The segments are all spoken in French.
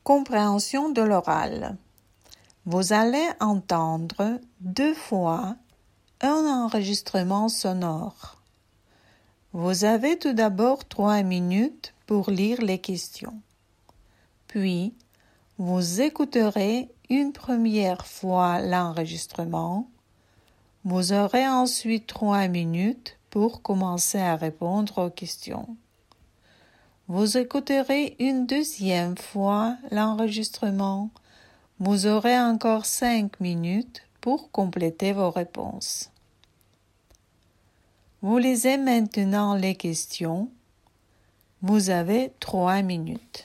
Compréhension de l'oral. Vous allez entendre 2 fois un enregistrement sonore. Vous avez tout d'abord 3 minutes pour lire les questions. Puis, vous écouterez une première fois l'enregistrement. Vous aurez ensuite 3 minutes pour commencer à répondre aux questions. Vous écouterez une deuxième fois l'enregistrement. Vous aurez encore 5 minutes pour compléter vos réponses. Vous lisez maintenant les questions. Vous avez 3 minutes.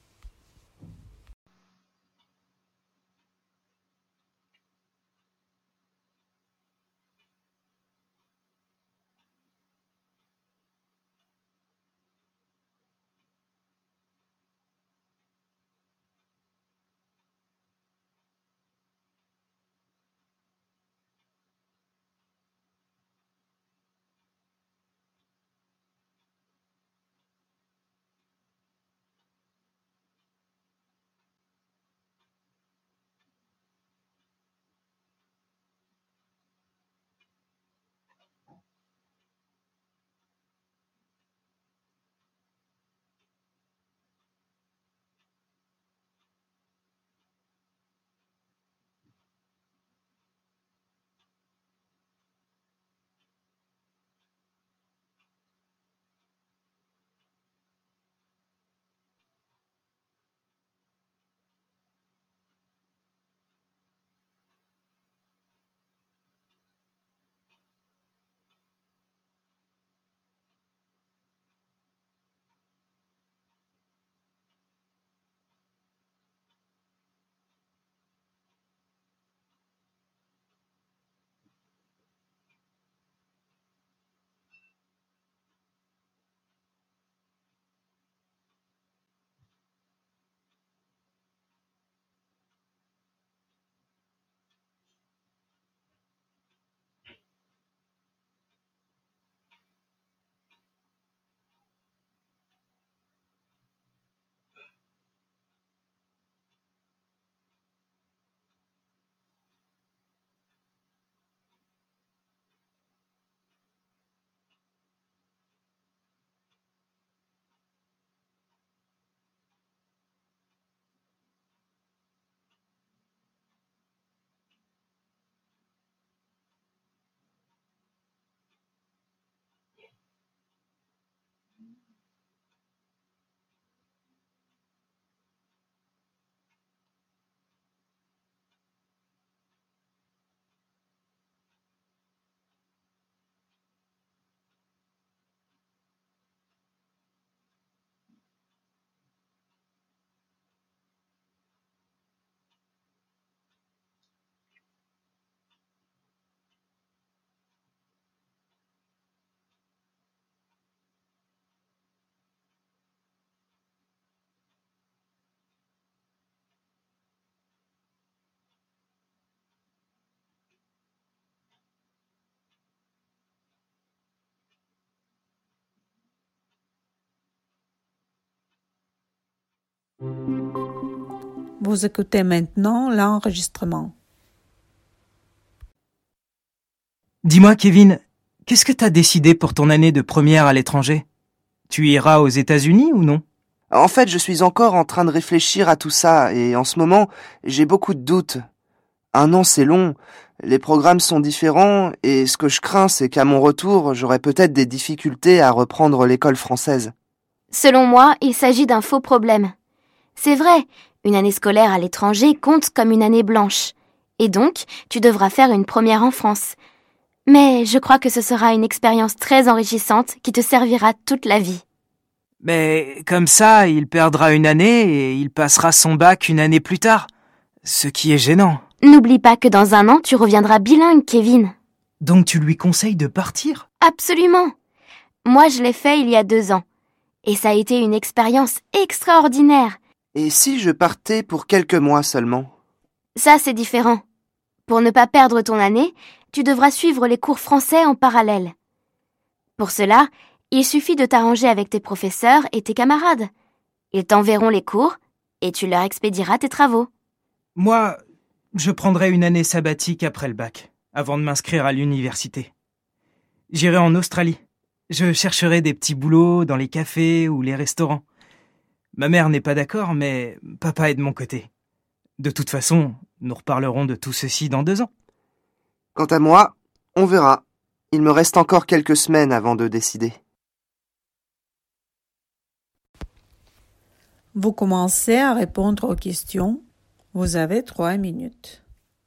Vous écoutez maintenant l'enregistrement. Dis-moi, Kevin, qu'est-ce que t'as décidé pour ton année de première à l'étranger? Tu iras aux États-Unis ou non? En fait, je suis encore en train de réfléchir à tout ça et en ce moment, j'ai beaucoup de doutes. 1 an, c'est long, les programmes sont différents et ce que je crains, c'est qu'à mon retour, j'aurai peut-être des difficultés à reprendre l'école française. Selon moi, il s'agit d'un faux problème. C'est vrai, une année scolaire à l'étranger compte comme une année blanche. Et donc, tu devras faire une première en France. Mais je crois que ce sera une expérience très enrichissante qui te servira toute la vie. Mais comme ça, il perdra une année et il passera son bac une année plus tard. Ce qui est gênant. N'oublie pas que dans 1 an, tu reviendras bilingue, Kevin. Donc tu lui conseilles de partir? Absolument. Moi, je l'ai fait il y a 2 ans. Et ça a été une expérience extraordinaire. Et si je partais pour quelques mois seulement? Ça, c'est différent. Pour ne pas perdre ton année, tu devras suivre les cours français en parallèle. Pour cela, il suffit de t'arranger avec tes professeurs et tes camarades. Ils t'enverront les cours et tu leur expédieras tes travaux. Moi, je prendrai une année sabbatique après le bac, avant de m'inscrire à l'université. J'irai en Australie. Je chercherai des petits boulots dans les cafés ou les restaurants. Ma mère n'est pas d'accord, mais papa est de mon côté. De toute façon, nous reparlerons de tout ceci dans 2 ans. Quant à moi, on verra. Il me reste encore quelques semaines avant de décider. Vous commencez à répondre aux questions. Vous avez 3 minutes.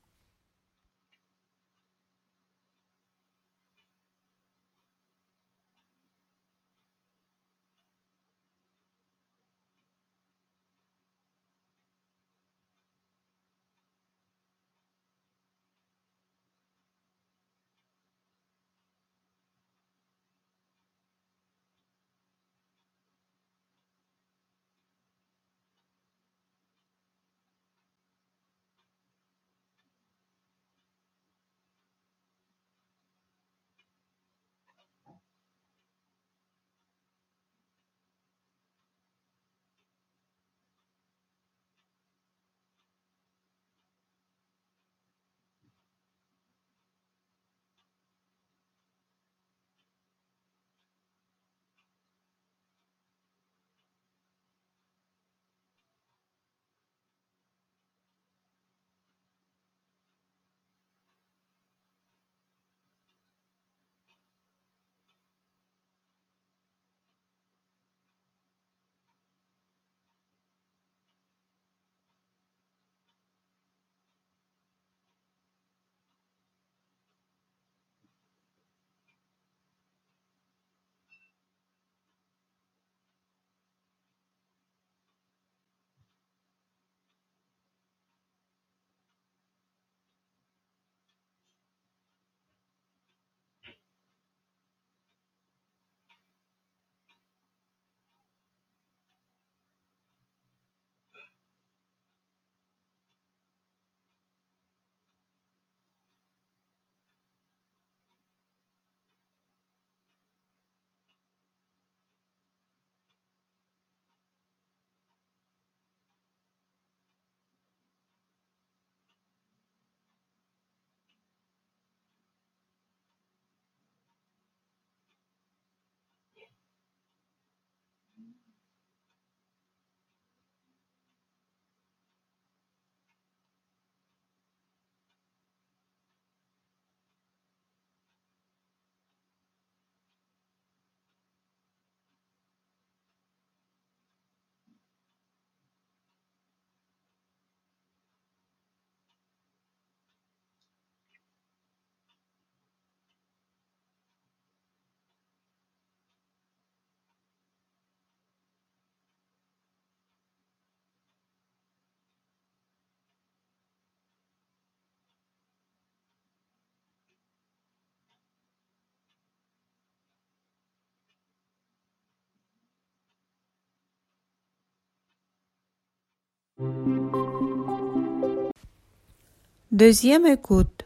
Deuxième écoute.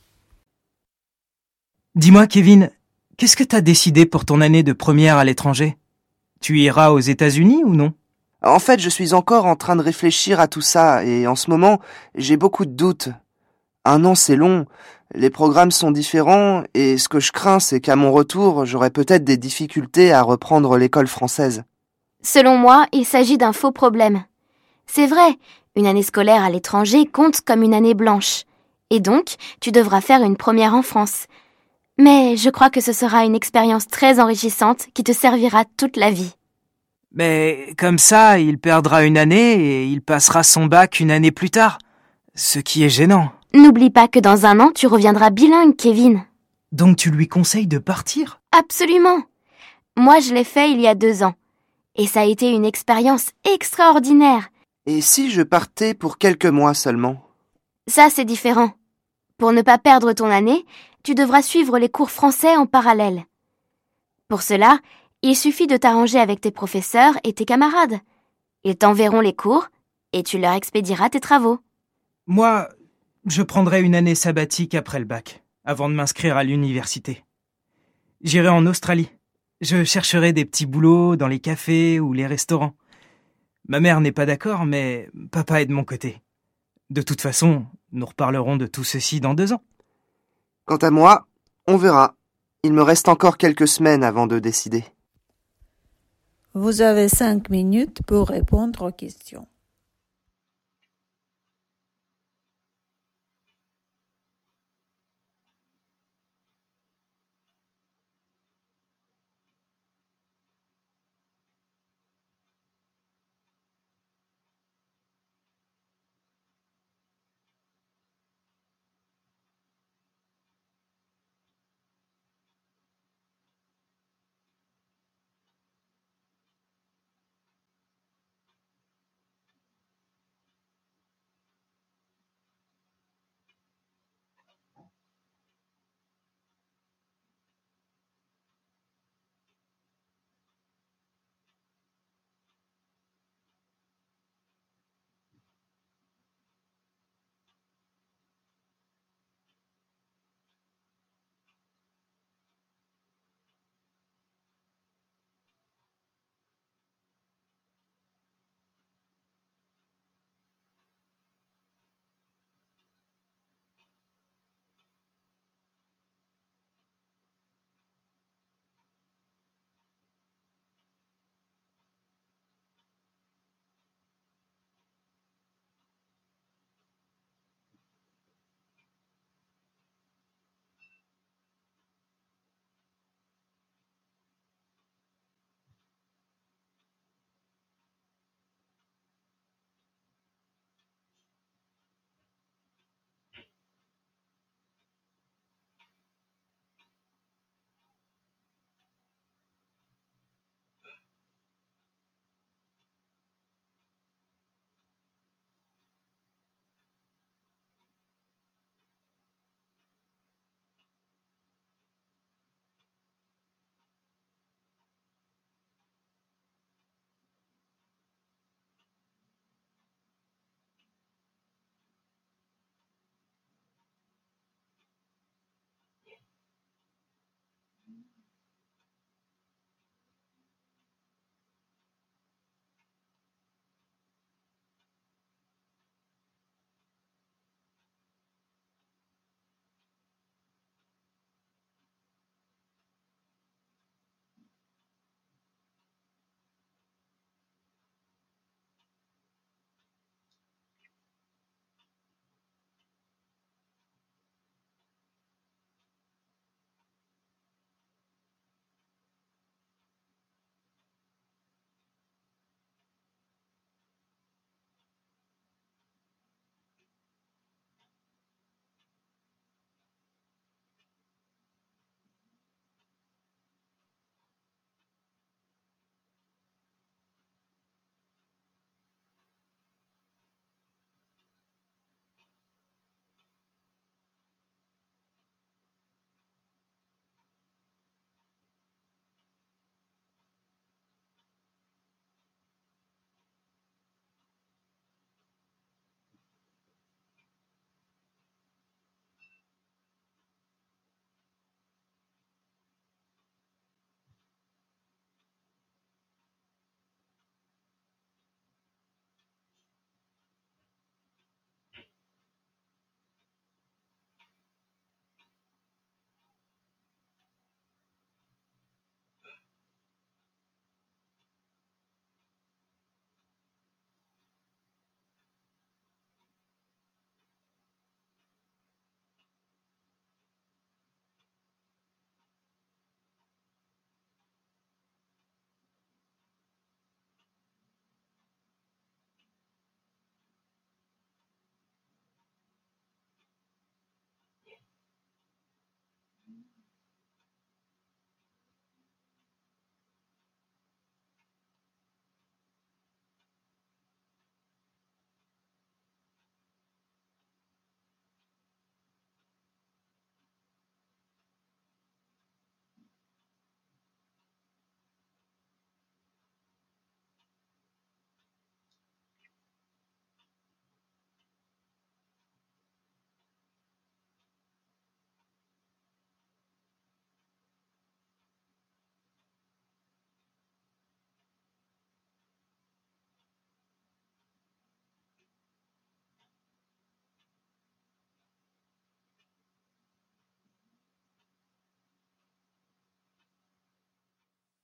Dis-moi, Kevin, qu'est-ce que t'as décidé pour ton année de première à l'étranger? Tu iras aux États-Unis ou non? En fait, je suis encore en train de réfléchir à tout ça, et en ce moment, j'ai beaucoup de doutes. 1 an, c'est long, les programmes sont différents, et ce que je crains, c'est qu'à mon retour, j'aurai peut-être des difficultés à reprendre l'école française. Selon moi, il s'agit d'un faux problème. C'est vrai, une année scolaire à l'étranger compte comme une année blanche. Et donc, tu devras faire une première en France. Mais je crois que ce sera une expérience très enrichissante qui te servira toute la vie. Mais comme ça, il perdra une année et il passera son bac une année plus tard. Ce qui est gênant. N'oublie pas que dans 1 an, tu reviendras bilingue, Kevin. Donc tu lui conseilles de partir? Absolument. Moi, je l'ai fait il y a 2 ans. Et ça a été une expérience extraordinaire. Et si je partais pour quelques mois seulement? Ça, c'est différent. Pour ne pas perdre ton année, tu devras suivre les cours français en parallèle. Pour cela, il suffit de t'arranger avec tes professeurs et tes camarades. Ils t'enverront les cours et tu leur expédieras tes travaux. Moi, je prendrai une année sabbatique après le bac, avant de m'inscrire à l'université. J'irai en Australie. Je chercherai des petits boulots dans les cafés ou les restaurants. Ma mère n'est pas d'accord, mais papa est de mon côté. De toute façon, nous reparlerons de tout ceci dans 2 ans. Quant à moi, on verra. Il me reste encore quelques semaines avant de décider. Vous avez 5 minutes pour répondre aux questions.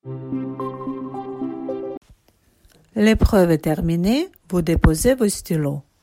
L'épreuve est terminée, vous déposez vos stylos.